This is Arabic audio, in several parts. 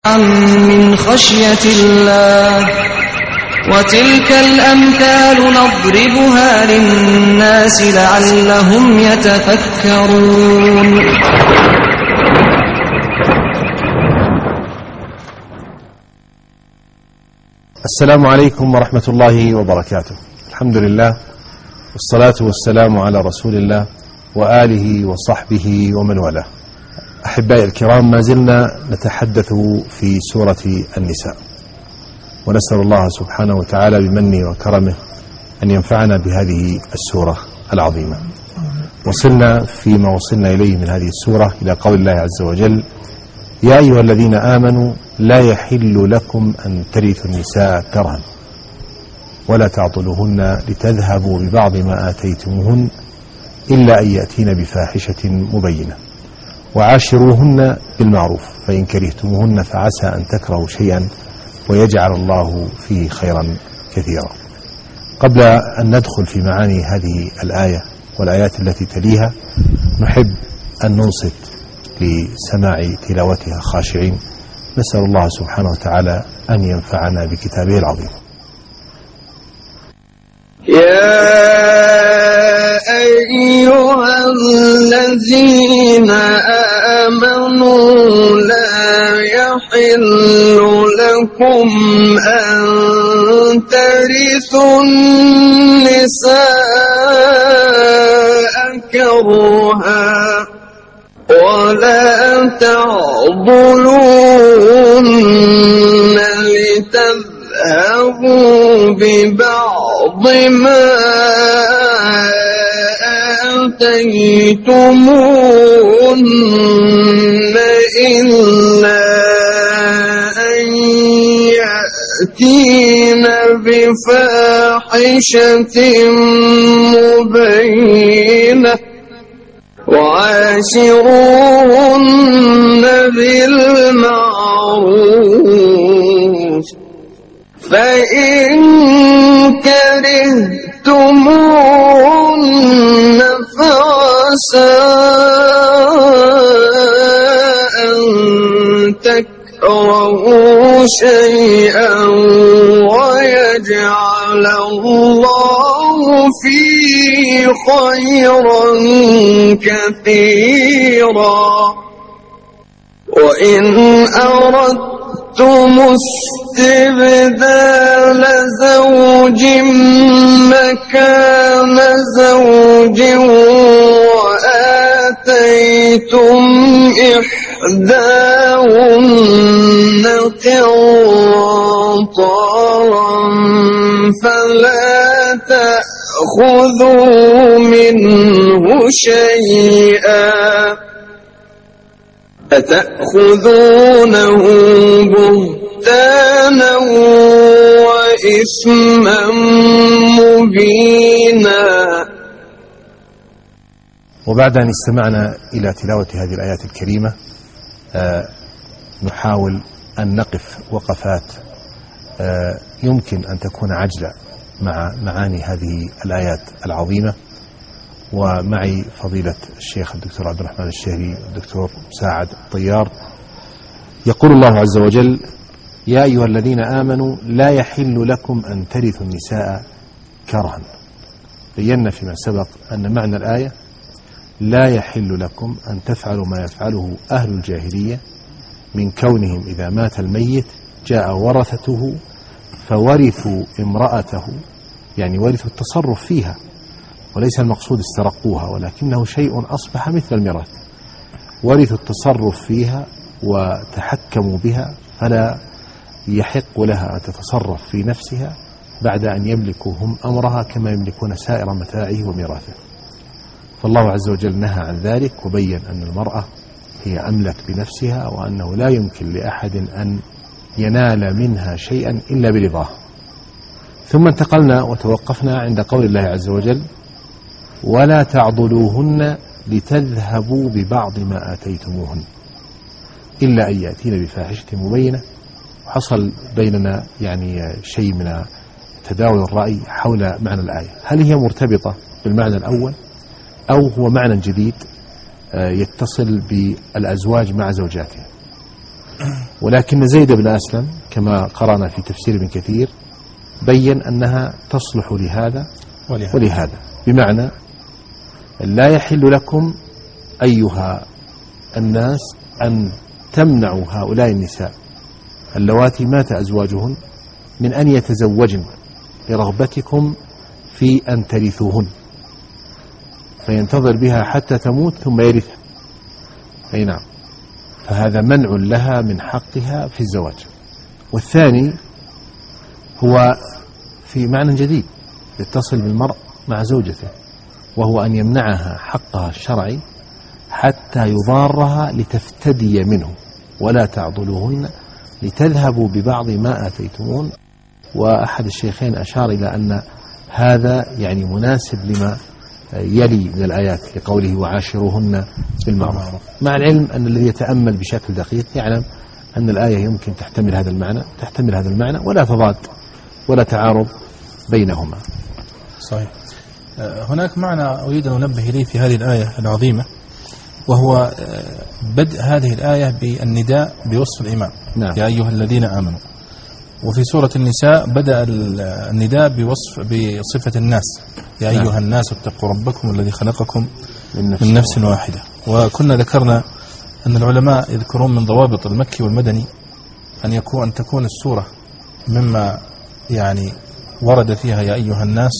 من خشية الله وتلك الأمثال نضربها للناس لعلهم يتفكرون. السلام عليكم ورحمة الله وبركاته. الحمد لله والصلاة والسلام على رسول الله وآله وصحبه ومن والاه. أحبائي الكرام، ما زلنا نتحدث في سورة النساء، ونسأل الله سبحانه وتعالى بمنه وكرمه أن ينفعنا بهذه السورة العظيمة. وصلنا فيما وصلنا إليه من هذه السورة إلى قول الله عز وجل: يا أيها الذين آمنوا لا يحل لكم أن ترثوا النساء كرها ولا تعضلوهن لتذهبوا ببعض ما آتيتموهن إلا أن يأتين بفاحشة مبينة وعاشروهن بالمعروف فإن كرهتموهن فعسى أن تكرهوا شيئا ويجعل الله فيه خيرا كثيرا. قبل أن ندخل في معاني هذه الآية والآيات التي تليها، نحب أن ننصت لسماع تلاوتها خاشعين، نسأل الله سبحانه وتعالى أن ينفعنا بكتابه العظيم. يا أيها الذين آمنوا لا يحل لكم أن ترثوا النساء كرها ولا تعضلوهن لتذهبوا ببعض ما آتيتموهن إلا أن يأتين بفاحشة مبينة وعاشروهن بالمعروف فإن كرهتموهن فعسى أن تكرهوا شيئا ويجعل الله فيه خيرا كثيرا. وإن أردتم استبدال زوج مكان زوج وآتيتم إحداهن قنطارا فلا تأخذوا منه شيئا أتأخذونه بهتانا وإثما مبينا. وبعد أن استمعنا إلى تلاوة هذه الآيات الكريمة، نحاول أن نقف وقفات يمكن أن تكون عجلة مع معاني هذه الآيات العظيمة. ومعي فضيلة الشيخ الدكتور عبد الرحمن الشهري والدكتور مساعد الطيار. يقول الله عز وجل: يا أيها الذين آمنوا لا يحل لكم أن ترثوا النساء كرها. بينا فيما سبق أن معنى الآية: لا يحل لكم أن تفعلوا ما يفعله أهل الجاهلية من كونهم إذا مات الميت جاء ورثته فورثوا امرأته، يعني ورثوا التصرف فيها، وليس المقصود استرقوها، ولكنه شيء أصبح مثل الميراث، ورثوا التصرف فيها وتحكموا بها، فلا يحق لها أن تتصرف في نفسها بعد أن يملكوا هم أمرها كما يملكون سائر متاعه وميراثه. فالله عز وجل نهى عن ذلك وبين أن المرأة هي أملك بنفسها، وأنه لا يمكن لأحد أن ينال منها شيئا إلا برضاه. ثم انتقلنا وتوقفنا عند قول الله عز وجل: ولا تعضلوهن لتذهبوا ببعض ما آتيتموهن إلا أن يأتين بفاحشة مبينة. حصل بيننا يعني شيء من تداول الرأي حول معنى الآية، هل هي مرتبطة بالمعنى الأول أو هو معنى جديد يتصل بالأزواج مع زوجاتهم؟ ولكن زيد بن أسلم كما قرأنا في تفسير ابن كثير بين أنها تصلح لهذا ولهذا، بمعنى لا يحل لكم أيها الناس أن تمنعوا هؤلاء النساء اللواتي مات أزواجهن من أن يتزوجن لرغبتكم في أن ترثوهن، فينتظر بها حتى تموت ثم يرثها. أي نعم، فهذا منع لها من حقها في الزواج. والثاني هو في معنى جديد يتصل بالمرء مع زوجته، وهو أن يمنعها حقها الشرعي حتى يضارها لتفتدي منه، ولا تعضلوهن لتذهبوا ببعض ما آتيتمون. وأحد الشيخين أشار إلى أن هذا يعني مناسب لما يلي من الآيات لقوله وعاشروهن بالمعروف، مع العلم أن الذي يتأمل بشكل دقيق يعلم أن الآية يمكن تحتمل هذا المعنى ولا تضاد ولا تعارض بينهما. صحيح. هناك معنى أريد أن أنبه إليه في هذه الآية العظيمة، وهو بدء هذه الآية بالنداء بوصف الإيمان. نعم. يا أيها الذين آمنوا. وفي سورة النساء بدأ النداء بصفة الناس، يا أيها الناس اتقوا ربكم الذي خلقكم من نفس واحدة. وكنا ذكرنا أن العلماء يذكرون من ضوابط المكي والمدني أن تكون السورة مما يعني ورد فيها يا أيها الناس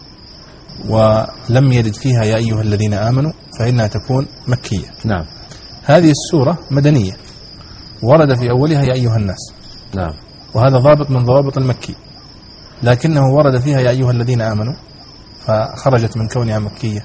ولم يرد فيها يا أيها الذين آمنوا فإنها تكون مكية. نعم. هذه السورة مدنية ورد في أولها يا أيها الناس. نعم. وهذا ضابط من ضوابط المكي، لكنه ورد فيها يا أيها الذين آمنوا فخرجت من كونها مكية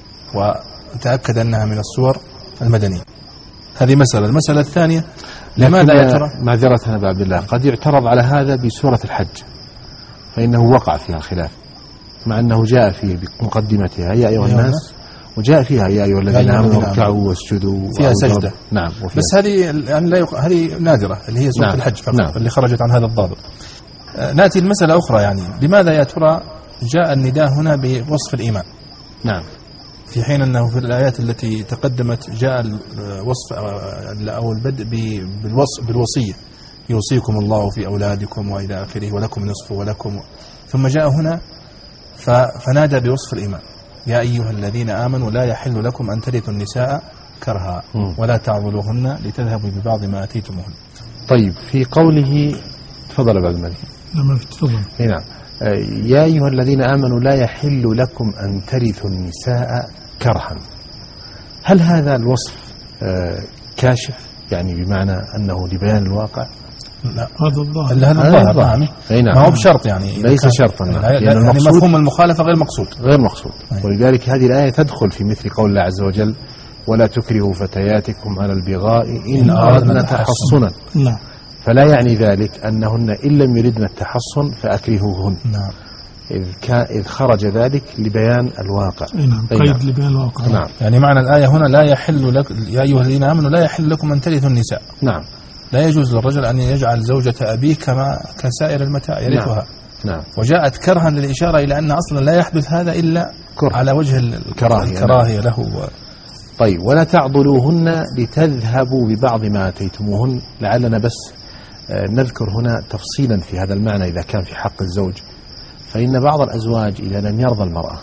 وتأكد أنها من السور المدنية. هذه مسألة. المسألة الثانية، لماذا يا ترى معذرة أبا عبد الله قد يعترض على هذا بسورة الحج، فإنه وقع فيها خلاف، مع أنه جاء فيه بمقدمتها يا أيها الناس، وجاء فيها يا أيها الذين آمنوا اركعوا واسجدوا فيها سجدة. نعم. بس هذه يعني هذه نادرة اللي هي سورة الحج فقط. نعم. اللي خرجت عن هذا الضابط. نأتي المسألة أخرى، يعني لماذا يا ترى جاء النداء هنا بوصف الإيمان؟ نعم. في حين أنه في الآيات التي تقدمت جاء الوصف أو البدء بالوصية، يوصيكم الله في أولادكم وإلى آخره ولكم نصف ولكم، ثم جاء هنا فنادى بوصف الإيمان يا أيها الذين آمنوا لا يحل لكم أن ترثوا النساء كرها ولا تعضلوهن لتذهبوا ببعض ما أتيتموهن. طيب، في قوله تفضل بعد الملك. نعم. يا أيها الذين آمنوا لا يحل لكم أن ترثوا النساء كرها، هل هذا الوصف كاشف يعني بمعنى أنه لبيان الواقع؟ لا، هذا الظاهر. ما هو بشرط، يعني ليس شرطا، يعني مفهوم المخالفة غير مقصود. ولذلك هذه الآية تدخل في مثل قول الله عز وجل ولا تكرهوا فتياتكم على البغاء إن أردنا تحصنا. نعم. فلا يعني ذلك أنهن إن لم يردن التحصن فأكرهوهن. نعم. إذ خرج ذلك لبيان الواقع. نعم. قيد لبيان الواقع. نعم. يعني معنى الآية هنا لا يحل لك يا أيها الذين آمنوا لا يحل لكم أن ترثوا النساء. نعم. لا يجوز للرجل أن يجعل زوجة أبيه كسائر المتاع يرثها. نعم. وجاءت كرها للإشارة إلى أن أصلا لا يحدث هذا إلا على وجه الكراهية له. طيب، ولا تعضلوهن لتذهبوا ببعض ما آتيتموهن. لعلنا بس نذكر هنا تفصيلا في هذا المعنى إذا كان في حق الزوج، فإن بعض الأزواج إذا لم يرضى المرأة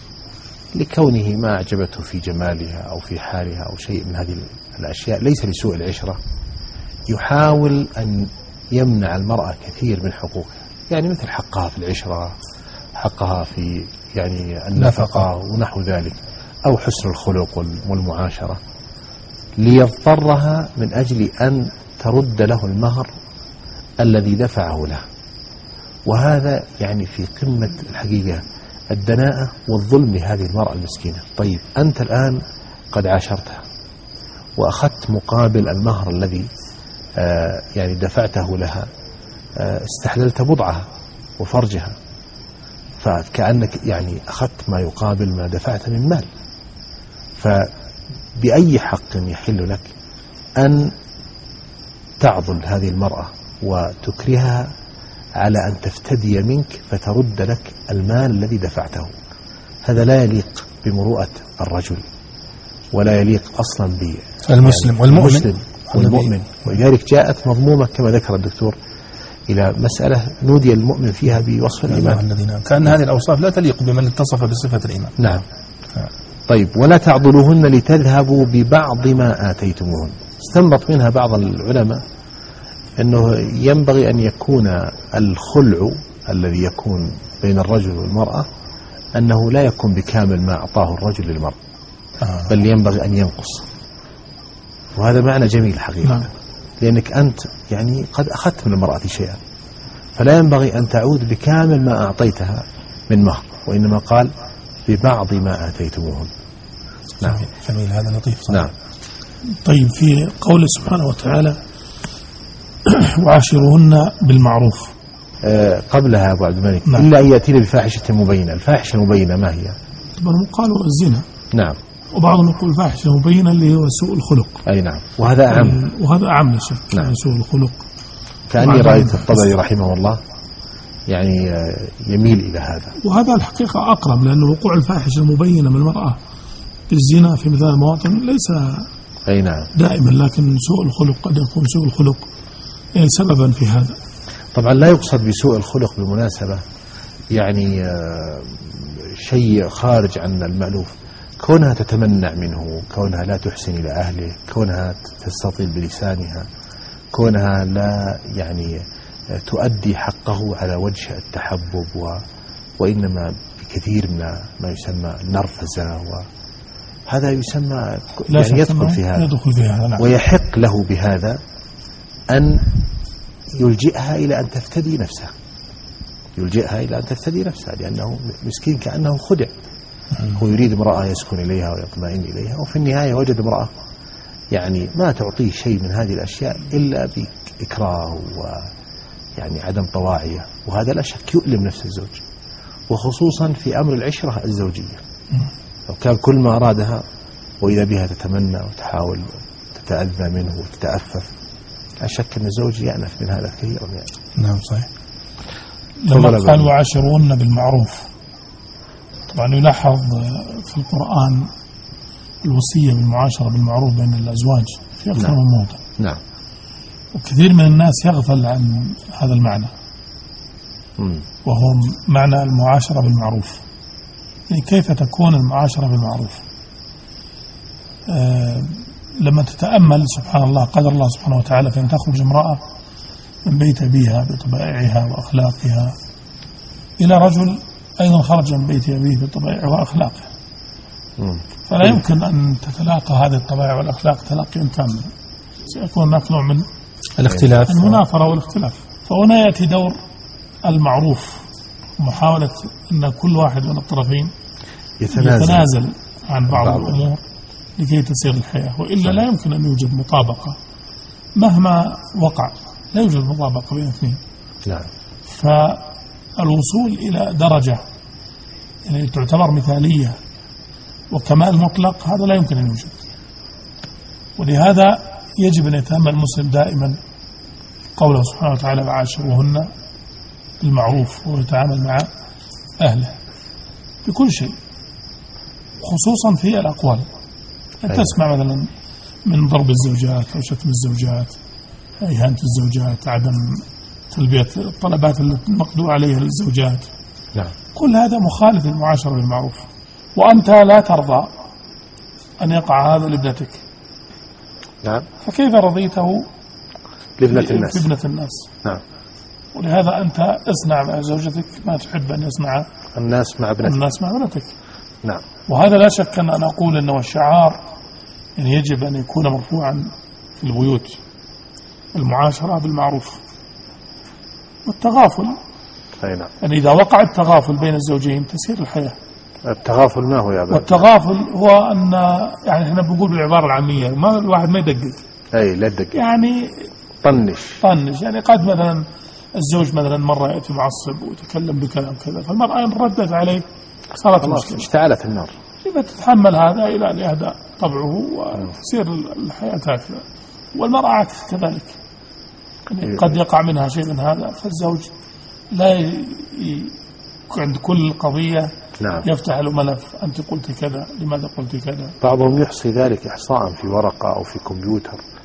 لكونه ما أعجبته في جمالها أو في حالها أو شيء من هذه الأشياء ليس لسوء العشرة، يحاول أن يمنع المرأة كثير من حقوقها، يعني مثل حقها في العشرة، حقها في يعني النفقة ونحو ذلك، أو حسن الخلق والمعاشرة، ليضطرها من أجل أن ترد له المهر الذي دفعه له. وهذا يعني في قمة الحقيقة الدناءة والظلم لهذه المرأة المسكينة. طيب، أنت الآن قد عاشرتها وأخذت مقابل المهر الذي يعني دفعته لها، استحللت بضعها وفرجها، فكأنك يعني أخذت ما يقابل ما دفعت من مال. فبأي حق يحل لك أن تعضل هذه المرأة وتكرهها على أن تفتدي منك فترد لك المال الذي دفعته؟ هذا لا يليق بمروءة الرجل، ولا يليق أصلا بالمسلم والمؤمن. والمؤمن. ولذلك جاءت مضمومة كما ذكر الدكتور إلى مسألة نودي المؤمن فيها بوصف الإيمان، كأن هذه الأوصاف لا تليق بمن اتصف بصفة الإيمان. نعم. طيب، ولا تعضلوهن لتذهبوا ببعض ما آتيتموهن. استنبط منها بعض العلماء أنه ينبغي أن يكون الخلع الذي يكون بين الرجل والمرأة أنه لا يكون بكامل ما أعطاه الرجل للمرأة، بل ينبغي أن ينقص. وهذا معنى جميل حقيقة. لأنك أنت يعني قد أخذت من المرأة شيئا، فلا ينبغي أن تعود بكامل ما أعطيتها من مهر، وإنما قال ببعض ما آتيتموهن. نعم. جميل، هذا لطيف. صحيح. نعم. طيب، في قوله سبحانه وتعالى وعاشروهن بالمعروف، قبلها أبو عبد الملك نعم. إلا أن يأتينا بفاحشة مبينة. الفاحشة المبينة ما هي؟ طبعا قالوا الزنا. نعم. وبعضهم يقول فاحشة مبينة اللي هو سوء الخلق. أي نعم، وهذا أعم. وهذا أعم لا شك. نعم. سوء الخلق. كأني رأيت الطبري رحمه الله يعني يميل إلى هذا، وهذا الحقيقة أقرب، لأن وقوع الفاحشة المبينة من المرأة بالزنا في مثل المواطن ليس أي نعم دائما، لكن سوء الخلق قد يكون سوء الخلق سببا في هذا. طبعا لا يقصد بسوء الخلق بالمناسبة يعني شيء خارج عن المألوف، كونها تتمنع منه، كونها لا تحسن إلى أهله، كونها تستطيل بلسانها، كونها لا يعني تؤدي حقه على وجه التحبب، وإنما بكثير من ما يسمى النرفزة، وهذا يسمى يعني يدخل في هذا. نعم. ويحق له بهذا أن يلجئها إلى أن تفتدي نفسها، يلجئها إلى أن تفتدي نفسها، لأنه مسكين كأنه خدع. هو يريد امرأة يسكن إليها ويطمئن إليها، وفي النهاية وجد امرأة يعني ما تعطيه شيء من هذه الأشياء إلا بإكراه ويعني عدم طواعية، وهذا لا شك يؤلم نفس الزوج، وخصوصا في أمر العشرة الزوجية. لو كان كل ما أرادها وإذا بها تتمنى وتحاول تتأذى منه وتتأفف، لا شك أن الزوج يأنف من هذا كثيرا يعني. نعم صحيح. لما قال وعاشرون بالمعروف، طبعا يلاحظ في القرآن الوصية بالمعاشرة بالمعروف بين الأزواج في أكثر من موضع. نعم. وكثير من الناس يغفل عن هذا المعنى، وهو معنى المعاشرة بالمعروف. يعني كيف تكون المعاشرة بالمعروف؟ لما تتأمل سبحان الله قدر الله سبحانه وتعالى فإن تخرج امرأة من بيت أبيها بطبائعها وأخلاقها إلى رجل أيضا خرج من بيت أبيه بطبائعه وأخلاقه، فلا يمكن أن تتلاقى هذه الطبائع والأخلاق تلاقيا كاملا، سيكون هناك نوع من الاختلاف، المنافرة والاختلاف. فهنا يأتي دور المعروف، محاولة أن كل واحد من الطرفين يتنازل عن بعض الأمور لكي تسير الحياة، وإلا لا يمكن أن يوجد مطابقة مهما وقع، لا يوجد مطابقة بين اثنين. نعم. فالوصول إلى درجة يعني تعتبر مثالية وكمال مطلق هذا لا يمكن أن يوجد، ولهذا يجب أن يتأمل المسلم دائما قوله سبحانه وتعالى وعاشروهن بالمعروف، ويتعامل مع أهله بكل شيء، خصوصا في الأقوال. تسمع مثلا من ضرب الزوجات أو شتم الزوجات، إهانة الزوجات، عدم تلبية الطلبات المقدور عليها للزوجات. نعم. كل هذا مخالف للمعاشرة بالمعروف، وأنت لا ترضى أن يقع هذا لابنتك. نعم. فكيف رضيته لابنة الناس؟ نعم. ولهذا أنت اصنع مع زوجتك ما تحب أن يصنع الناس مع ابنتك. نعم. وهذا لا شك أن أقول أنه الشعار يعني يجب أن يكون مرفوعا في البيوت، المعاشرة بالمعروف والتغافل. أي نعم. يعني إذا وقع التغافل بين الزوجين تسير الحية. التغافل ما هو يا أبا؟ والتغافل هو أن يعني إحنا بنقول بالعبارة العامية ما الواحد ما يدقق. أي لا يدقق. يعني طنش يعني قد مثلا الزوج مثلا مرة يأتي معصب ويتكلم بكلام كذا، فالمرأة إن ردت عليه صارت مشكلة، اشتعلت النار. تتحمل هذا إلى أن يهدأ طبعه وتصير الحياة هكذا. والمرأة عكس كذلك، يعني قد يقع منها شيء من هذا، فالزوج لا عند كل قضية نعم. يفتح له ملف، أنت قلت كذا، لماذا قلت كذا. بعضهم يحصي ذلك إحصاء في ورقة أو في كمبيوتر،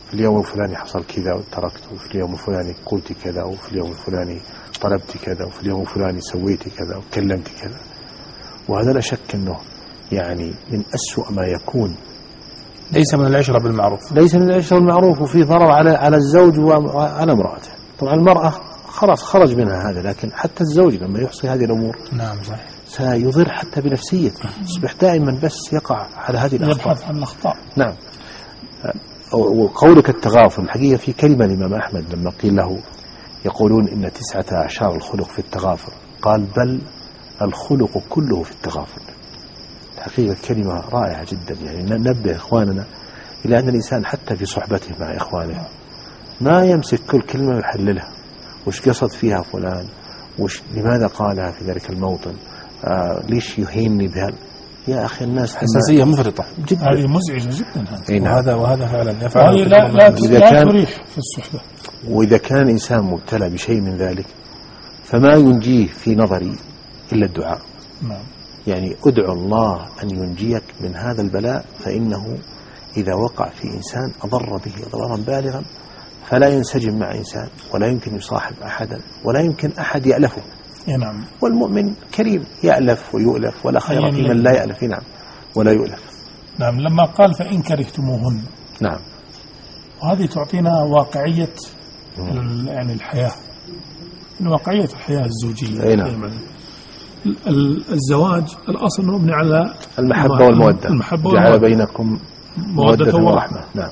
في اليوم الفلاني حصل كذا وتركت، وفي اليوم الفلاني قلت كذا، وفي اليوم الفلاني طلبت كذا، وفي اليوم الفلاني سويت كذا وكلمت كذا. وهذا لا شك أنه يعني من أسوأ ما يكون، ليس من العشرة بالمعروف، ليس من العشرة بالمعروف، وفي ضرر على الزوج وعلى امرأته. طبعا المرأة خلاص خرج منها هذا، لكن حتى الزوج لما يحصي هذه الأمور نعم صحيح سيضر حتى بنفسيته، يصبح دائما بس يقع على هذه الأخطاء، يبحث عن الأخطاء. نعم. وقولك التغافل، الحقيقة في كلمة الإمام أحمد لما قيل له يقولون إن 19 الخلق في التغافل، قال بل الخلق كله في التغافل. الحقيقة كلمة رائعة جدا، يعني ننبه إخواننا إلى أن الإنسان حتى في صحبته مع إخوانه ما يمسك كل كلمة ويحللها، وش قصد فيها فلان، لماذا قالها في ذلك الموطن، ليش يهينني بها. يا أخي الناس حساسية مفرطة جدا، هذه مزعجة جدا. وهذا فعلا يفعل لا تريح في الصحبة. وإذا كان الإنسان مبتلى بشيء من ذلك فما ينجيه في نظري إلا الدعاء. نعم. يعني ادعو الله أن ينجيك من هذا البلاء، فإنه إذا وقع في إنسان أضر به ضررا بالغا فلا ينسجم مع إنسان، ولا يمكن يصاحب أحدا، ولا يمكن أحد يألفه. نعم. والمؤمن كريم يألف ويؤلف، ولا خير في من لا يألف. نعم، ولا يؤلف. نعم. لما قال فإن كرهتموهن، نعم، وهذه تعطينا واقعية يعني الحياة، من واقعية الحياة الزوجية. نعم. الزواج الأصل مبني على المحبة والمودة، جعل بينكم مودة ورحمة. نعم.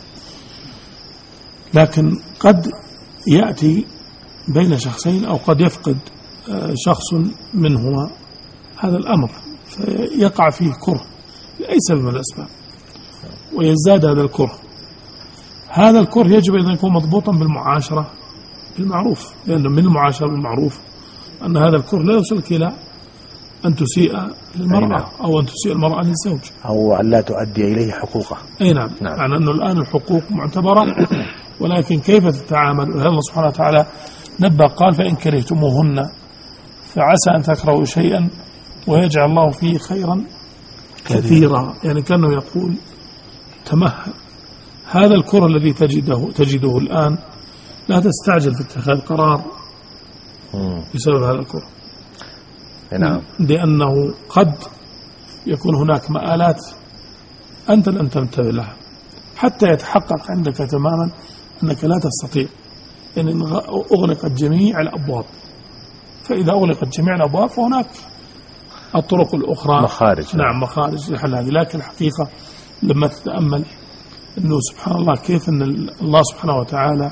لكن قد يأتي بين شخصين، أو قد يفقد شخص منهما هذا الأمر فيقع فيه كره لأي سبب من الأسباب، ويزداد هذا الكره. هذا الكره يجب أن يكون مضبوطا بالمعاشرة بالمعروف، لأن من المعاشرة بالمعروف أن هذا الكره لا يوصلك إلى أن تسيء للمرأة، أو أن تسيء المرأة للزوج، أو أن لا تؤدي إليه حقوقه. أي نعم. معنى أنه الآن الحقوق معتبرة، ولكن كيف تتعامل. الله سبحانه وتعالى نبه قال فإن كرهتموهن فعسى أن تكرهوا شيئا ويجعل الله فيه خيرا كثيرا. يعني كأنه يقول تمهل، هذا الكره الذي تجده الآن لا تستعجل في اتخاذ قرار بسبب هذا الكره. نعم. لأنه قد يكون هناك مآلات أنت لم تنتبه لها حتى يتحقق عندك تماما أنك لا تستطيع، يعني أغلقت جميع الأبواب. فإذا أغلقت جميع الأبواب فهناك الطرق الأخرى مخارج. نعم، مخارج لحل هذه. لكن الحقيقة لما تتأمل أنه سبحان الله كيف أن الله سبحانه وتعالى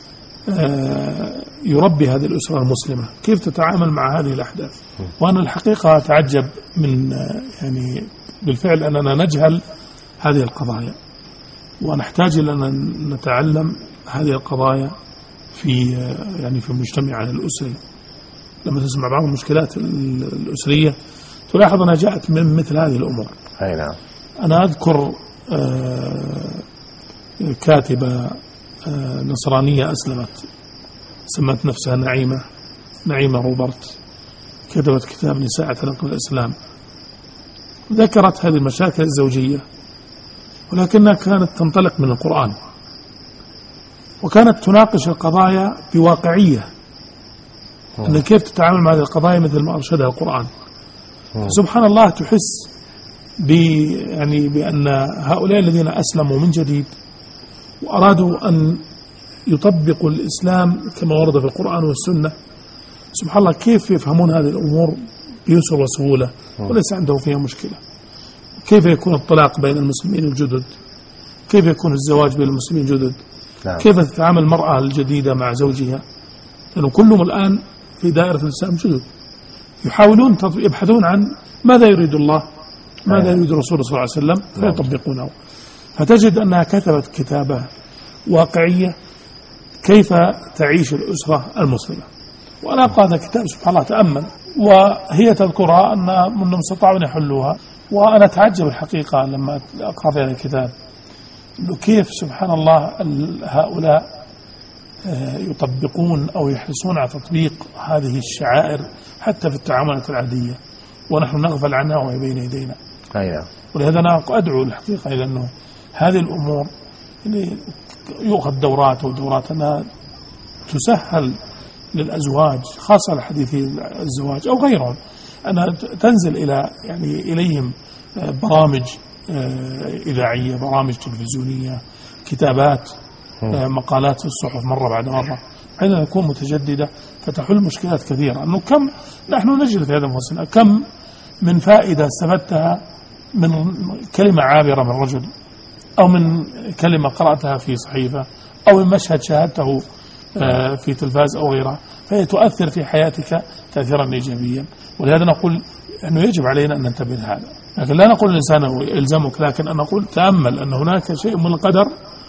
يربي هذه الأسرة المسلمة، كيف تتعامل مع هذه الأحداث. وأنا الحقيقة أتعجب من يعني بالفعل أننا نجهل هذه القضايا، ونحتاج إلى أن نتعلم هذه القضايا في يعني في مجتمعنا الأسري. لما تسمع بعض المشكلات الأسرية تلاحظ أنها جاءت من مثل هذه الأمور. أي نعم. أنا أذكر كاتبة نصرانية أسلمت، سمت نفسها نعيمة روبرت، كتبت كتاب نساء اعتنقن الإسلام، ذكرت هذه المشاكل الزوجية، ولكنها كانت تنطلق من القرآن، وكانت تناقش القضايا بواقعية، أن كيف تتعامل مع هذه القضايا مثل ما أرشدها القرآن. سبحان الله تحس يعني بأن هؤلاء الذين أسلموا من جديد وأرادوا أن يطبقوا الإسلام كما ورد في القرآن والسنة، سبحان الله كيف يفهمون هذه الأمور بيسر وسهولة وليس عندهم فيها مشكلة. كيف يكون الطلاق بين المسلمين الجدد، كيف يكون الزواج بين المسلمين الجدد، كيف تتعامل المرأة الجديدة مع زوجها، لأنه كلهم الآن في دائرة الإسلام جدد يحاولون يبحثون عن ماذا يريد الله، ماذا يريد الرسول صلى الله عليه وسلم فيطبقونه. فتجد أنها كتبت كتابة واقعية كيف تعيش الأسرة المسلمة. وأنا أقرأ هذا الكتاب سبحان الله تأمل، وهي تذكرها أن منهم استطاعوا أن يحلوها. وأنا أتعجب الحقيقة لما أقرأ في هذا الكتاب أنه كيف سبحان الله هؤلاء يطبقون أو يحرصون على تطبيق هذه الشعائر حتى في التعاملات العادية، ونحن نغفل عنها وهي بين يدينا. ولهذا أنا أدعو الحقيقة إلى أنه هذه الأمور يعني يؤخذ دورات ودورات أنها تسهل للأزواج، خاصة الحديثي الزواج أو غيرهم، أنها تنزل إلى يعني إليهم برامج إذاعية، برامج تلفزيونية، كتابات، مقالات في الصحف مرة بعد مرة، حين تكون متجددة فتحل مشكلات كثيرة. أنه كم نحن نجد في هذا الموسم كم من فائدة استفدتها من كلمة عابرة من رجل، أو من كلمة قرأتها في صحيفة، أو من مشهد شاهدته في تلفاز أو غيره، فهي تؤثر في حياتك تأثيرا إيجابيا. ولهذا نقول أنه يجب علينا أن ننتبه لهذا، لكن لا نقول الإنسان يلزمك، لكن أن نقول تأمل أن هناك شيء من القدر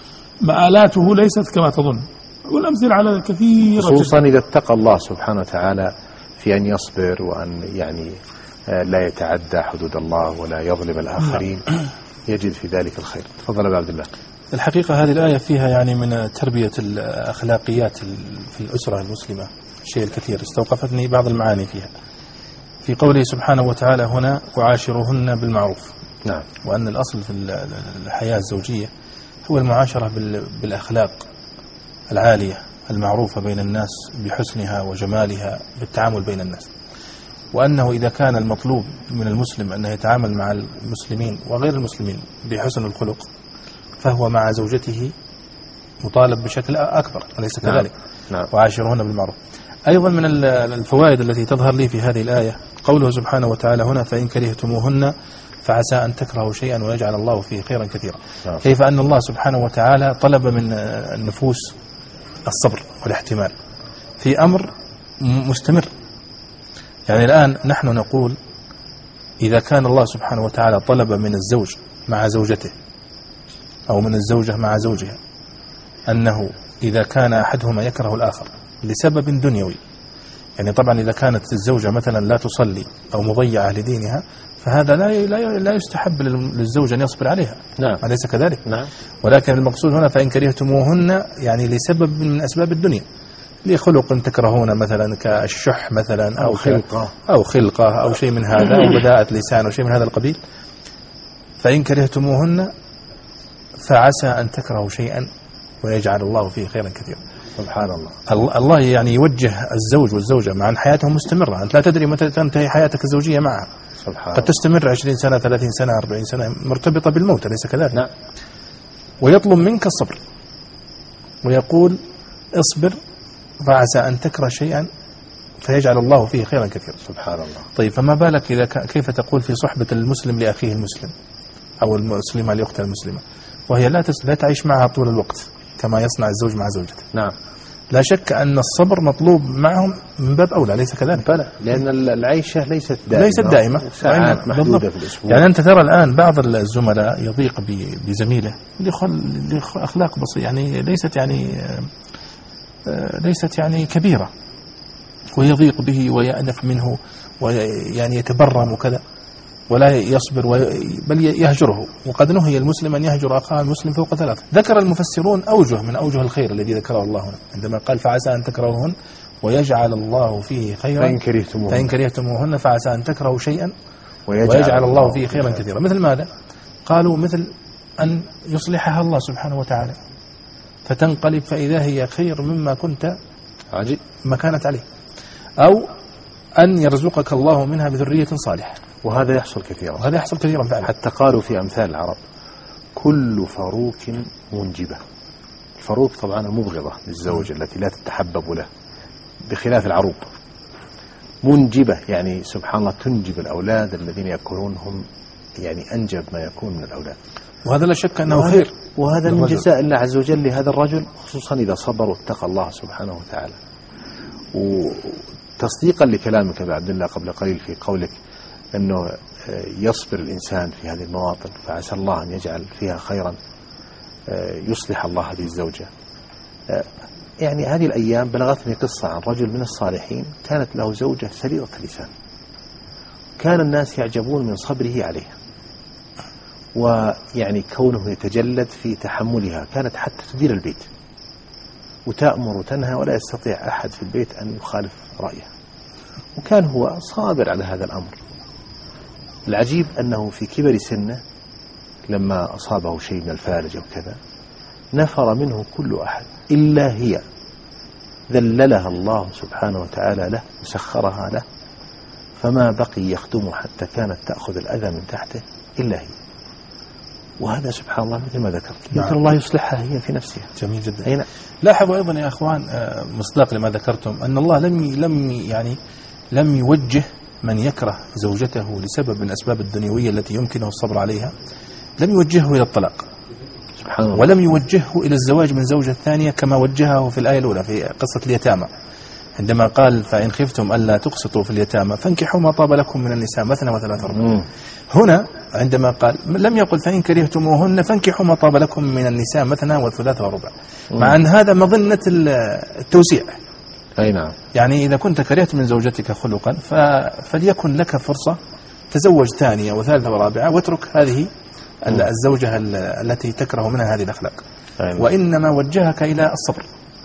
مآلاته ليست كما تظن، والأمثلة على كثيرة، خصوصا إذا اتقى الله سبحانه وتعالى في أن يصبر وأن يعني لا يتعدى حدود الله ولا يظلم الآخرين، يجد في ذلك الخير. تفضل أبو عبد الله. الحقيقة هذه الآية فيها يعني من تربية الأخلاقيات في الأسرة المسلمة الشيء الكثير. استوقفتني بعض المعاني فيها في قوله سبحانه وتعالى هنا وعاشرهن بالمعروف. نعم. وأن الأصل في الحياة الزوجية هو المعاشرة بالأخلاق العالية المعروفة بين الناس بحسنها وجمالها بالتعامل بين الناس، وأنه إذا كان المطلوب من المسلم أنه يتعامل مع المسلمين وغير المسلمين بحسن الخلق، فهو مع زوجته مطالب بشكل أكبر، أليس كذلك؟ نعم. وعاشرهن بالمعروف. أيضا من الفوائد التي تظهر لي في هذه الآية قوله سبحانه وتعالى هنا فإن كرهتموهن فعسى أن تكرهوا شيئا ويجعل الله فيه خيرا كثيرا. كيف أن الله سبحانه وتعالى طلب من النفوس الصبر والاحتمال في أمر مستمر. يعني الآن نحن نقول إذا كان الله سبحانه وتعالى طلب من الزوج مع زوجته أو من الزوجة مع زوجها أنه إذا كان أحدهما يكره الآخر لسبب دنيوي، يعني طبعا إذا كانت الزوجة مثلا لا تصلي أو مضيعة لدينها فهذا لا يستحب للزوج أن يصبر عليها. نعم. أليس كذلك؟ نعم. ولكن المقصود هنا فإن كرهتموهن يعني لسبب من أسباب الدنيا، لخلق تكرهون مثلا كالشح مثلا أو خلقة أو شيء من هذا، أو بداءة لسان أو شيء من هذا القبيل. فإن كرهتموهن فعسى أن تكرهوا شيئا ويجعل الله فيه خيرا كثيرا. سبحان الله. الله يعني يوجه الزوج والزوجة مع أن حياتهم مستمرة، أنت لا تدري متى تنتهي حياتك الزوجية معها، قد تستمر 20 سنة 30 سنة 40 سنة مرتبطة بالموت، أليس كذلك؟ نعم. ويطلب منك الصبر ويقول اصبر فعسى أن تكره شيئا فيجعل الله فيه خيرا كثيرا. سبحان الله. طيب فما بالك إذا كيف تقول في صحبة المسلم لأخيه المسلم أو المسلمة لأختها المسلمة وهي لا تعيش معها طول الوقت كما يصنع الزوج مع زوجته؟ نعم. لا شك أن الصبر مطلوب معهم من باب أولى، ليس كذلك؟ بلى، لأن العيشة ليست دائمة، ساعات محدودة في الأسبوع. يعني أنت ترى الآن بعض الزملاء يضيق بزميله لأخلاق بسيطة، يعني ليست يعني كبيرة، ويضيق به ويأنف منه ويعني يتبرم وكذا ولا يصبر بل يهجره. وقد نهي المسلم أن يهجر أخاه المسلم فوق 3. ذكر المفسرون أوجه من أوجه الخير الذي ذكره الله هنا عندما قال فعسى أن تكرهوهن ويجعل الله فيه خيرا فإن كرهتموهن فعسى أن تكرهوا شيئا ويجعل الله فيه خيرا كثيرا. مثل ماذا؟ قالوا مثل أن يصلحها الله سبحانه وتعالى فتنقلب فإذا هي خير مما كنت ما كانت عليه، أو أن يرزقك الله منها بذرية صالحة. وهذا يحصل كثيرا فعلا. حتى قالوا في أمثال العرب كل فروك منجبة. الفروك طبعا مبغضة للزوج التي لا تتحبب له، بخلاف العروب منجبة، يعني سبحان الله تنجب الأولاد الذين يكونونهم يعني أنجب ما يكون من الأولاد، وهذا لا شك أنه خير. وهذا من جزاء الله عز وجل لهذا الرجل، خصوصا إذا صبر واتقى الله سبحانه وتعالى. وتصديقا لكلامك يا عبد الله قبل قليل في قولك أنه يصبر الإنسان في هذه المواطن فعسى الله أن يجعل فيها خيرا، يصلح الله هذه الزوجة. يعني هذه الأيام بلغتني قصة عن رجل من الصالحين كانت له زوجة سليطة اللسان، كان الناس يعجبون من صبره عليها، ويعني كونه يتجلد في تحملها، كانت حتى تدير البيت وتأمر وتنهى ولا يستطيع أحد في البيت أن يخالف رأيها، وكان هو صابر على هذا الأمر. العجيب أنه في كبر سنه لما أصابه شيء من الفالج أو كذا نفر منه كل أحد إلا هي، ذللها الله سبحانه وتعالى له وسخرها له، فما بقي يخدمه حتى كانت تأخذ الأذى من تحته إلا هي. وهذا سبحان الله مثل ما ذكرت، يمكن الله يصلحها هي في نفسها. جميل جدا. أين لاحظوا أيضا يا أخوان مصداق لما ذكرتم أن الله لم يوجه من يكره زوجته لسبب من الأسباب الدنيوية التي يمكنه الصبر عليها، لم يوجهه إلى الطلاق سبحان الله، ولم يوجهه إلى الزواج من زوجة ثانية كما وجهه في الآية الأولى في قصة اليتامى، عندما قال فإن خفتم ألا تقسطوا في اليتامى فانكحوا ما طاب لكم من النساء مثنى وثلاث ورباع. هنا عندما قال لم يقل فإن كرهتموهن فانكحوا ما طاب لكم من النساء مثنى وثلاث ورباع، مع أن هذا مظنة التوسيع. أي نعم. يعني إذا كنت كرهت من زوجتك خلقا فليكن لك فرصة تزوج ثانية وثالثة ورابعة واترك هذه الزوجة التي تكره منها هذه الأخلاق. وإنما وجهك إلى الصبر،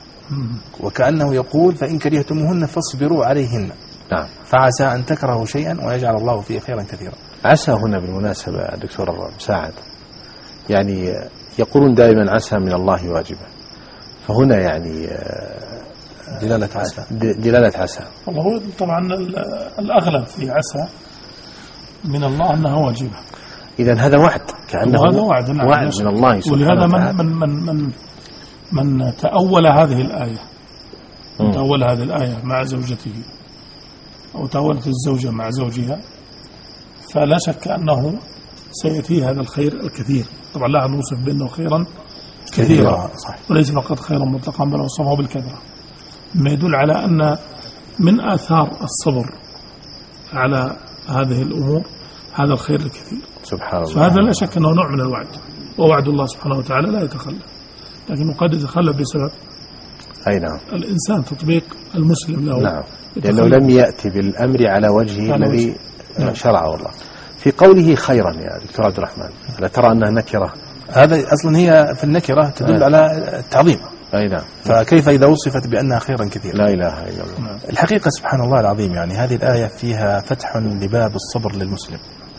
وكأنه يقول فإن كرهتموهن فاصبروا عليهن. نعم. فعسى أن تكرهوا شيئا ويجعل الله فيه خيرا كثيرا. عسى هنا بالمناسبة دكتور مساعد، يعني يقولون دائما عسى من الله واجبة، فهنا يعني دلالة عسى. دلالة عسى. والله طبعا الأغلب في عسى من الله أنها واجبة. إذا هذا وعد، كأنه هذا وعد من الله سبحانه وتعالى. ولهذا من تأول هذه الآية، تأول هذه الآية مع زوجته أو تأولت الزوجة مع زوجها، فلا شك أنه سيأتي هذا الخير الكثير. طبعا لا نوصف بأنه خيرا كثيرا، وليس فقط خيرا مطلقا بل وصفه بالكثرة، ما يدل على أن من آثار الصبر على هذه الأمور هذا الخير الكثير سبحان الله. فهذا لا شك أنه نوع من الوعد، ووعد الله سبحانه وتعالى لا يتخلف، لكنه قد يتخلف بسبب أي نعم الإنسان تطبيق المسلم له. نعم، لأنه لم يأتي بالأمر على وجهه الذي شرعه الله. في قوله خيرا يا دكتور عبد الرحمن، لا ترى أنها نكرة؟ هذا أصلا هي في النكرة تدل على التعظيم. أي نعم. فكيف إذا وصفت بأنها خيرا كثيرا؟ لا إله إلا الله. الحقيقة سبحان الله العظيم، يعني هذه الآية فيها فتح لباب الصبر للمسلم،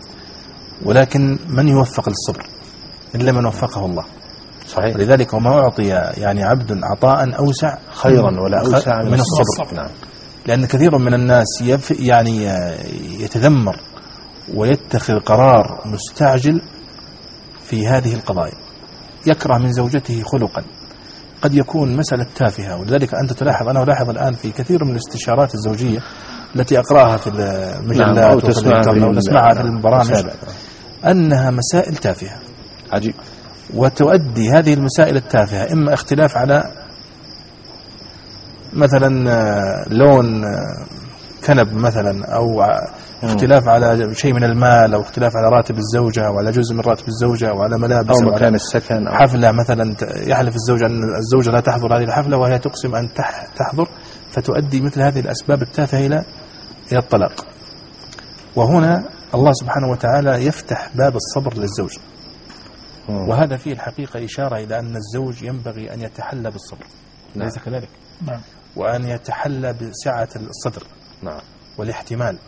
ولكن من يوفق للصبر إلا من وفقه الله. صحيح. لذلك وما أعطي يعني عبد عطاء أوسع خيرا ولا أوسع من الصبر. نعم. لأن كثير من الناس يعني يتذمر ويتخذ قرار مستعجل في هذه القضايا، يكره من زوجته خلقا قد يكون مسألة تافهة. ولذلك أنت تلاحظ، أنا ألاحظ الآن في كثير من الاستشارات الزوجية التي أقرأها في المجلات أو تسمعها في البرامج أنها مسائل تافهة. عجيب. وتؤدي هذه المسائل التافهة إما اختلاف على مثلا لون كنب مثلا، أو اختلاف على شيء من المال، أو اختلاف على راتب الزوجة أو على جزء من راتب الزوجة، أو على ملابس، أو مكان السكن، أو حفلة مثلا يحلف الزوجة أن الزوجة لا تحضر هذه الحفلة وهي تقسم أن تحضر، فتؤدي مثل هذه الأسباب التافهة إلى الطلاق. وهنا الله سبحانه وتعالى يفتح باب الصبر للزوج، وهذا فيه الحقيقة إشارة إلى أن الزوج ينبغي أن يتحلى بالصبر. نعم. ليس كذلك؟ نعم. وأن يتحلى بسعة الصدر. نعم. والاحتمال.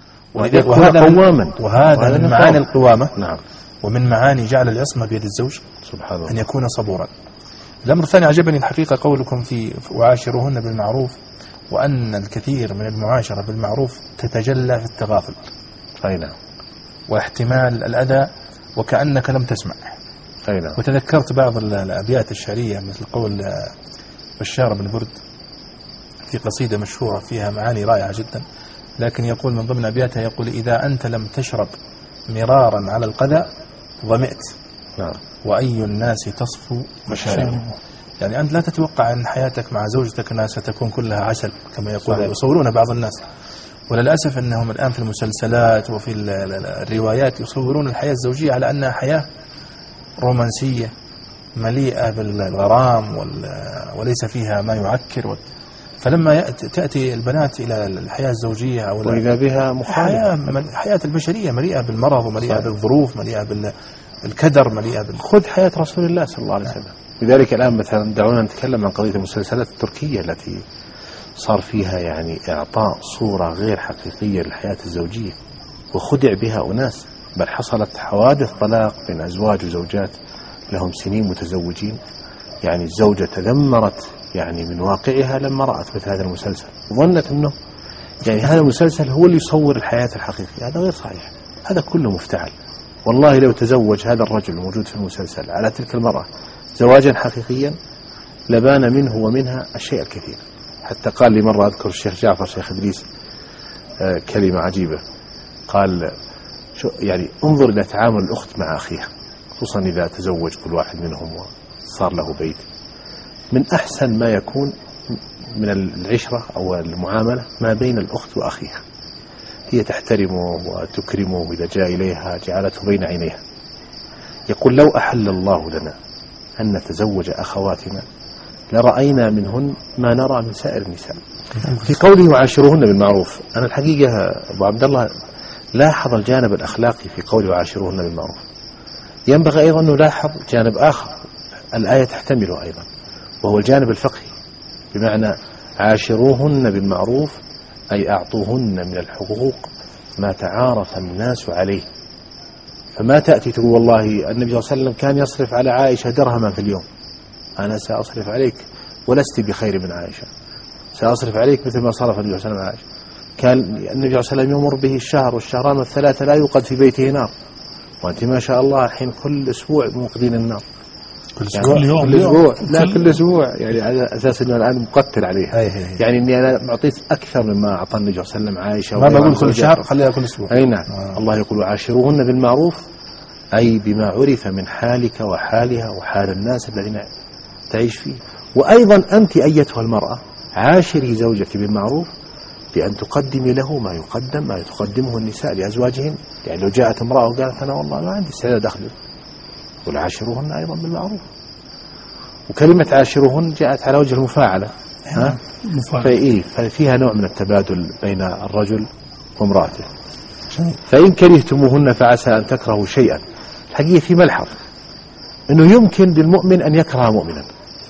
وهذا من معاني القوامة. نعم. ومن معاني جعل العصمة بيد الزوج سبحان الله، أن يكون صبورا. الأمر الثاني عجبني الحقيقة قولكم في وعاشروهن بالمعروف، وأن الكثير من المعاشرة بالمعروف تتجلى في التغافل. أي نعم. واحتمال الأذى وكأنك لم تسمع. أي نعم. وتذكرت بعض الأبيات الشعرية مثل قول بشار بن برد في قصيدة مشهورة فيها معاني رائعة جدا، لكن يقول من ضمن أبياتها، يقول إذا أنت لم تشرب مرارا على القذى ظمئت. نعم. وأي الناس تصفو مشاربه. يعني أنت لا تتوقع أن حياتك مع زوجتك أنها ستكون كلها عسل كما يقول يصورون بعض الناس، وللأسف أنهم الآن في المسلسلات وفي الروايات يصورون الحياة الزوجية على أنها حياة رومانسية مليئة بالغرام وليس فيها ما يعكر. فلما تأتي البنات إلى الحياة الزوجية أو وإذا بها حياة البشرية مليئة بالمرض ومليئة بالظروف، مليئة بالكدر، مليئة خذ حياة رسول الله صلى الله عليه وسلم. لذلك الآن مثلا دعونا نتكلم عن قضية المسلسلات التركية التي صار فيها يعني إعطاء صورة غير حقيقية للحياة الزوجية، وخدع بها أناس، بل حصلت حوادث طلاق بين أزواج وزوجات لهم سنين متزوجين يعني الزوجة تذمرت يعني من واقعها لما رأت مثل هذا المسلسل، ظنت أنه يعني هذا المسلسل هو اللي يصور الحياة الحقيقية. هذا غير صحيح، هذا كله مفتعل. والله لو تزوج هذا الرجل الموجود في المسلسل على تلك المرأة زواجا حقيقيا لبان منه ومنها الشيء الكثير. حتى قال لي مرة، أذكر الشيخ جعفر شيخ إدريس كلمة عجيبة، قال يعني انظر إلى تعامل الأخت مع أخيها، خصوصا إذا تزوج كل واحد منهم وصار له بيت. من أحسن ما يكون من العشرة أو المعاملة ما بين الأخت وأخيها، هي تحترمه وتكرمه، إذا جاء إليها جعلته بين عينيها. يقول لو أحل الله لنا أن نتزوج أخواتنا لرأينا منهن ما نرى من سائر النساء. في قوله وعاشروهن بالمعروف، أنا الحقيقة أبو عبد الله لاحظ الجانب الأخلاقي في قوله وعاشروهن بالمعروف. ينبغي أيضا أن نلاحظ جانب آخر الآية تحتمله أيضا، وهو الجانب الفقهي، بمعنى عاشروهن بالمعروف أي أعطوهن من الحقوق ما تعارف الناس عليه. فما تأتي تقول والله النبي صلى الله عليه وسلم كان يصرف على عائشة درهما في اليوم، أنا سأصرف عليك ولست بخير من عائشة، سأصرف عليك مثل ما صرف النبي صلى الله عليه وسلم على عائشة. كان النبي صلى الله عليه وسلم يمر به الشهر والشهران والثلاثة لا يوقد في بيته نار، وأنت ما شاء الله الحين كل أسبوع موقدين النار. كل أسبوع يعني كل أسبوع لا كل أسبوع، يعني على أساس أنه الآن مقتل عليها. يعني إني أنا معطيت أكثر مما أعطى النبي صلى الله عليه وسلم عائشة. ما بقول كل شهر، خليها كل أسبوع. أي نعم. الله يقول عاشروهن بالمعروف أي بما عرف من حالك وحالها وحال الناس الذين تعيش فيه. وأيضا أنت أيتها المرأة عاشري زوجك بالمعروف بأن تقدمي له ما تقدمه النساء لأزواجهم. يعني لو جاءت امرأة وقالت أنا والله ما عندي استعداد أخدم، والعاشروهن أيضا بالمعروف. وكلمة عاشروهن جاءت على وجه المفاعلة، ففيها نوع من التبادل بين الرجل وامرأته. فإن كرهتموهن فعسى أن تكرهوا شيئا. الحقيقة في ملحظ أنه يمكن للمؤمن أن يكره مؤمنا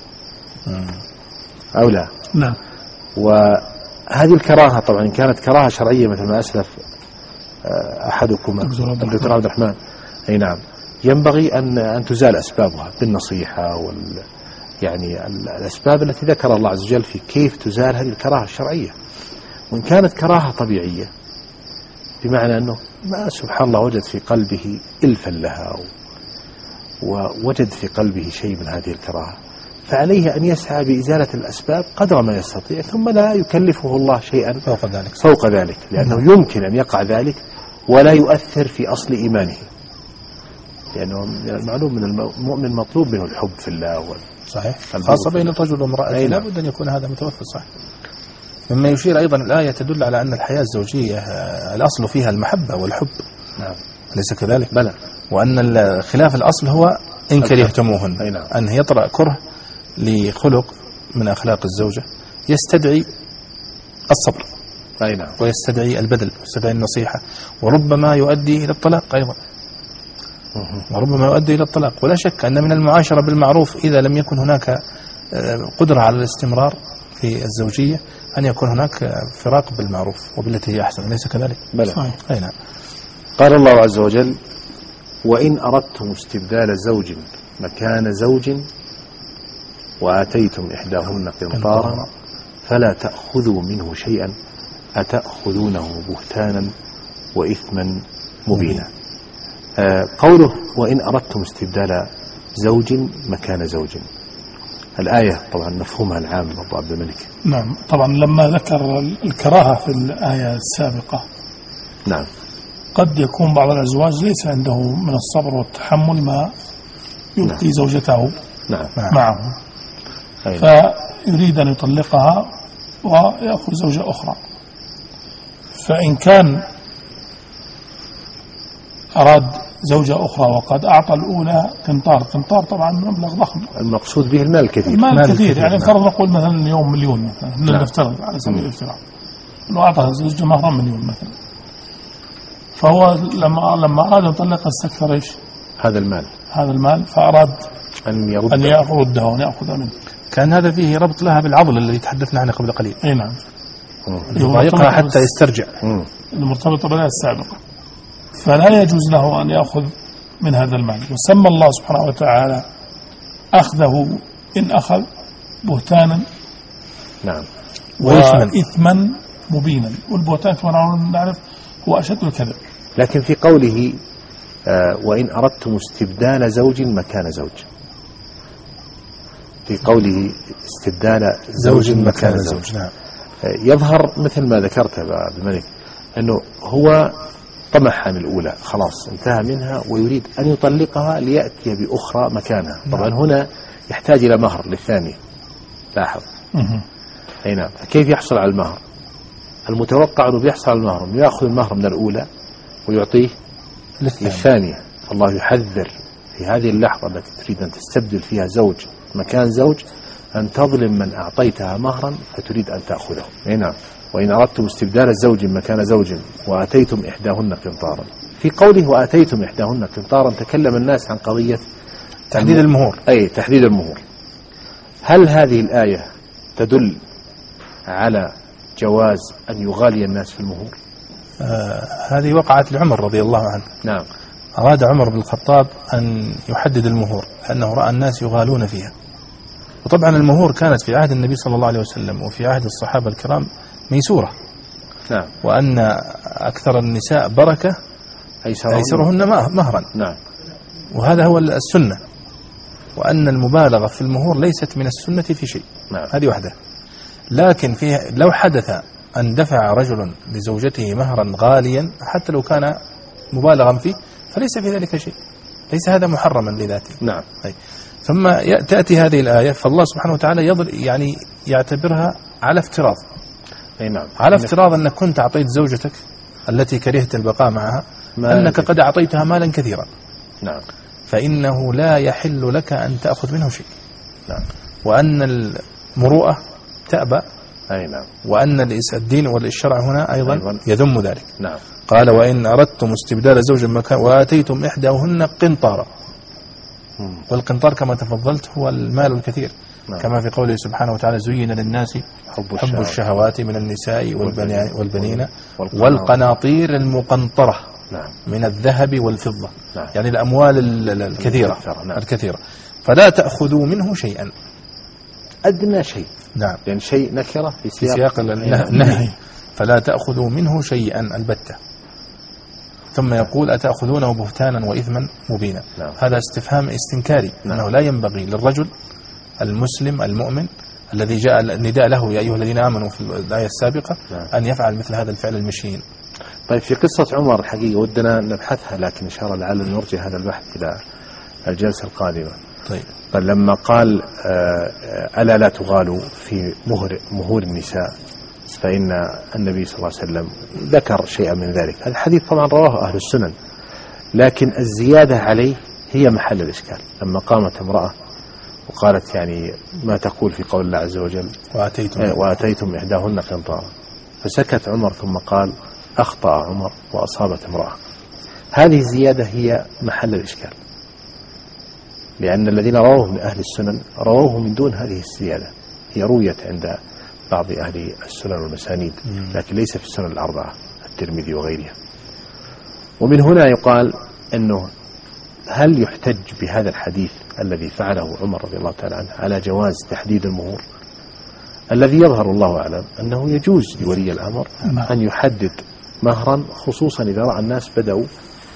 أو لا. نعم. وهذه الكراهة طبعا إن كانت كراهة شرعية مثل ما أسلف أحدكم الدكتور عبد الرحمن، أي نعم، ينبغي أن تزال أسبابها بالنصيحة يعني الأسباب التي ذكر الله عز وجل في كيف تزال هذه الكراهة الشرعية. وإن كانت كراهة طبيعية بمعنى أنه ما سبحان الله وجد في قلبه إلفا لها ووجد في قلبه شيء من هذه الكراهة، فعليه أن يسعى بإزالة الأسباب قدر ما يستطيع، ثم لا يكلفه الله شيئا فوق ذلك، لأنه يمكن أن يقع ذلك ولا يؤثر في أصل إيمانه، لأنه المعلوم من المؤمن مطلوب منه الحب في الله. صحيح، خاصة بين الرجل وامرأة لا بد أن يكون هذا متوفر. صحيح. مما يشير أيضا الآية تدل على أن الحياة الزوجية الأصل فيها المحبة والحب. نعم. أليس كذلك؟ بلى. وأن خلاف الأصل هو إن كرهتموهن، أن يطرأ كره لخلق من أخلاق الزوجة يستدعي الصبر، ويستدعي البذل، ويستدعي النصيحة، وربما يؤدي إلى الطلاق أيضا، ولا شك أن من المعاشرة بالمعروف إذا لم يكن هناك قدرة على الاستمرار في الزوجية أن يكون هناك فراق بالمعروف وبالتي هي أحسن، أليس كذلك؟ بلى. أي نعم. قال الله عز وجل وإن أردتم استبدال زوج مكان زوج وآتيتم إحداهن قنطارا فلا تأخذوا منه شيئا أتأخذونه بهتانا وإثما مبينا. قوله وإن أردتم استبدال زوج مكان زوج، الآية طبعا مفهومها العام أبو عبد الملك. نعم. طبعا لما ذكر الكراهة في الآية السابقة، نعم، قد يكون بعض الأزواج ليس عنده من الصبر والتحمل ما يبقي زوجته معه، فيريد أن يطلقها ويأخذ زوجة أخرى. فإن كان أراد زوجة أخرى وقد أعطى الأولى قنطار طبعا مبلغ ضخم، المقصود به المال كثير، يعني فرض نقول مثلا اليوم مليون مثلا، نفترض على سبيل الافتراض لو أعطى زوجة مهرا مليون مثلا، فهو لما أراد يطلق استكثر إيش هذا المال فأراد أن يرده ويأخذ منه. كان هذا فيه ربط لها بالعضل الذي تحدثنا عنه قبل قليل. أي نعم، يضايقها حتى يسترجع، المرتبطة بالآية السابقة، فلا يجوز له أن يأخذ من هذا المال. وسمى الله سبحانه وتعالى أخذه إن أخذ بهتانا نعم وإثما مبينا، والبهتان كما نعرف هو أشد الكذب. لكن في قوله وإن أردتم استبدال زوج مكان زوج، في قوله استبدال زوج مكان زوج، نعم. يظهر مثل ما ذكرت أبا الملك أنه هو طمح عن الأولى خلاص انتهى منها ويريد أن يطلقها ليأتي بأخرى مكانها. طبعا هنا يحتاج إلى مهر للثاني، لاحظ. أي نعم. كيف يحصل على المهر؟ المتوقع أنه بيحصل على المهر أنه يأخذ المهر من الأولى ويعطيه للثانية. فالله يحذر في هذه اللحظة التي تريد أن تستبدل فيها زوج مكان زوج أن تظلم من أعطيتها مهرا فتريد أن تأخذه. أي نعم. وإن أردتم استبدال زوج مكان زوج وآتيتم إحداهن قنطارا. في قوله وآتيتم إحداهن قنطارا تكلم الناس عن قضية تحديد المهور. أي تحديد المهور. هل هذه الآية تدل على جواز أن يغالي الناس في المهور؟ هذه وقعت لعمر رضي الله عنه. نعم. أراد عمر بن الخطاب أن يحدد المهور لأنه رأى الناس يغالون فيها. وطبعا المهور كانت في عهد النبي صلى الله عليه وسلم وفي عهد الصحابة الكرام ميسورة. نعم. وأن أكثر النساء بركة أيسرهن مهرا. نعم. وهذا هو السنة، وأن المبالغة في المهور ليست من السنة في شيء. نعم. هذه واحدة. لكن لو حدث أن دفع رجل لزوجته مهرا غاليا حتى لو كان مبالغا فيه فليس في ذلك شيء، ليس هذا محرما لذاته. نعم. ثم تأتي هذه الآية فالله سبحانه وتعالى يعني يعتبرها على افتراض. أي نعم. على افتراض أنك كنت أعطيت زوجتك التي كرهت البقاء معها أنك قد أعطيتها مالا كثيرا. نعم. فإنه لا يحل لك أن تأخذ منه شيء. نعم. وأن المروءة تأبى. أي نعم. وأن الدين والشرع هنا أيضا يذم ذلك. نعم. قال وإن أردتم استبدال زوج مكان وآتيتم إحداهن قنطارا. والقنطار كما تفضلت هو المال الكثير. نعم. كما في قوله سبحانه وتعالى زين للناس حب الشهوات من النساء والبنين والقناطير المقنطرة. نعم. من الذهب والفضة. نعم. يعني الأموال الكثيرة. نعم. الكثيرة. فلا تأخذوا منه شيئا، أدنى شيء. نعم. لأن شيء نكرة في سياق النهي. فلا تأخذوا منه شيئا البتة. ثم يقول أتأخذونه بهتانا وإثما مبينا. نعم. هذا استفهام استنكاري. نعم. أنه لا ينبغي للرجل المسلم المؤمن الذي جاء النداء له يا أيها الذين آمنوا في الآية السابقة. نعم. أن يفعل مثل هذا الفعل المشين. طيب في قصة عمر حقيقة ودنا نبحثها، لكن إن شاء الله لعل نرجع هذا البحث إلى الجلسة القادمة. طيب لما قال ألا لا تغالوا في مهور النساء، فإن النبي صلى الله عليه وسلم ذكر شيئا من ذلك. هذا الحديث طبعا رواه أهل السنن، لكن الزيادة عليه هي محل الإشكال. لما قامت امرأة وقالت يعني ما تقول في قول الله عز وجل وآتيتم إحداهن قنطارا، فسكت عمر ثم قال أخطأ عمر وأصابت امرأة. هذه الزيادة هي محل الإشكال، لأن الذين رووه من أهل السنن رووه من دون هذه الزيادة. هي رويت عند بعض أهل السنن والمسانيد، لكن ليس في السنن الأربعة الترمذي وغيرها. ومن هنا يقال أنه هل يحتج بهذا الحديث الذي فعله عمر رضي الله تعالى عنه على جواز تحديد المهور؟ الذي يظهر الله أعلم أنه يجوز لولي الأمر أن يحدد مهرا، خصوصا إذا رأى الناس بدأوا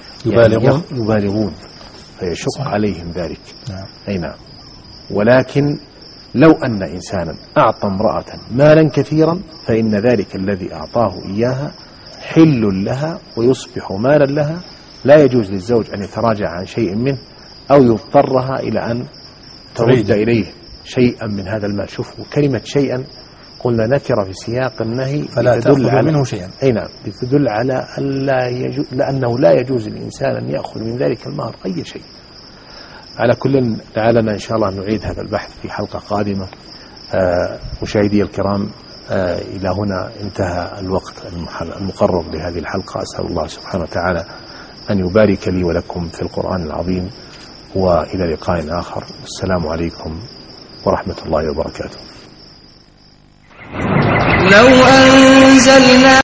يبالغون فيشق عليهم ذلك. أي نعم. ولكن لو أن إنسانا أعطى امرأة مالا كثيرا فإن ذلك الذي أعطاه إياها حل لها ويصبح مالا لها، لا يجوز للزوج أن يتراجع عن شيء منه أو يضطرها إلى أن ترد إليه شيئا من هذا المال. شوفوا كلمة شيئا قلنا نكرة في سياق النهي فلا تأخذ منه شيئا. أي نعم، تدل على لأنه لا يجوز للإنسان أن يأخذ من ذلك المهر أي شيء. على كل لعلنا إن شاء الله نعيد هذا البحث في حلقة قادمة. مشاهدي الكرام، إلى هنا انتهى الوقت المقرر لهذه الحلقة. أسأل الله سبحانه وتعالى أن يبارك لي ولكم في القرآن العظيم، وإلى لقاء آخر. السلام عليكم ورحمة الله وبركاته. لو أنزلنا